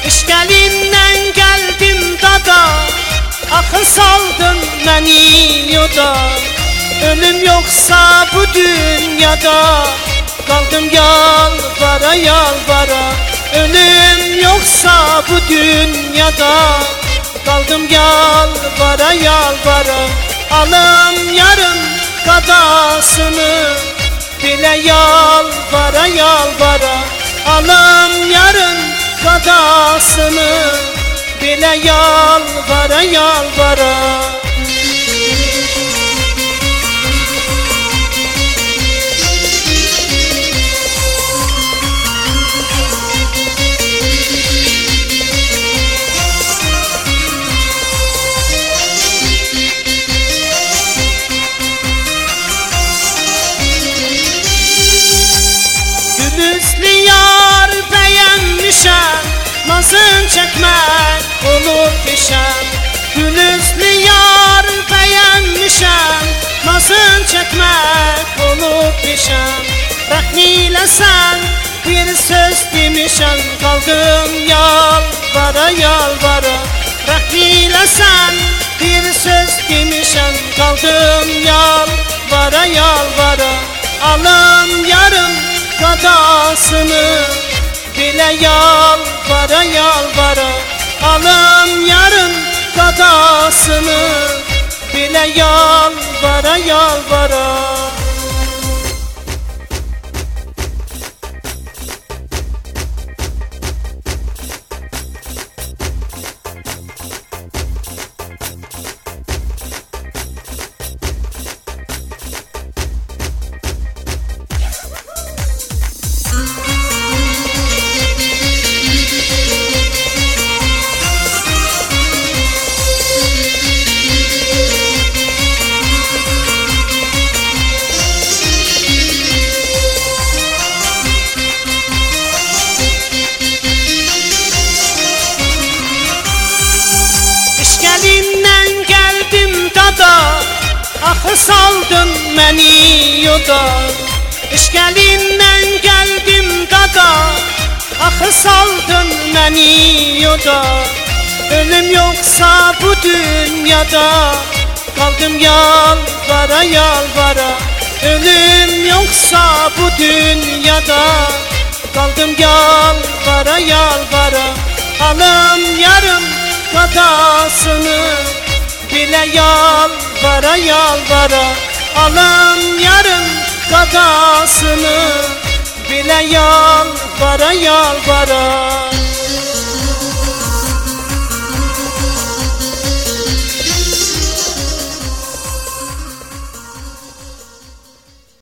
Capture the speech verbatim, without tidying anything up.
İşgəlindən gəldim dada, axı saldın məni yoda. Ölüm yoxsa bu dünyada, qaldım yalvara yalvara. Ölüm yoxsa bu dünyada, qaldım yalvara yalvara. Alım yarın qadasını, belə yalvara yalvara. Alım yarın qadasını, belə yalvara yalvara. Gülüzlü yar bəyənmişəm, nazın çəkmək olur peşəm. Gülüzlü yar bəyənmişəm, nazın çəkmək olur peşəm. Rəhm eləsən bir söz demişəm, qaldım yalvara yalvara. Rəhm eləsən bir söz demişəm, qaldım yalvara yalvara. Alım yarın qadasını, belə yalvara yalvara. Alım yarın qadasını, belə yalvara yalvara. İşgəlindən gəldim dada, axı saldın məni yoda. İşgəlindən gəldim dada, axı saldın məni yoda. Ölüm yoxsa bu dünyada, qaldım yalvara yalvara. Ölüm yoxsa bu dünyada, qaldım yalvara yalvara. Alım yarın qadasını, belə yalvara yalvara. Alım yarın qadasını, belə yalvara yalvara.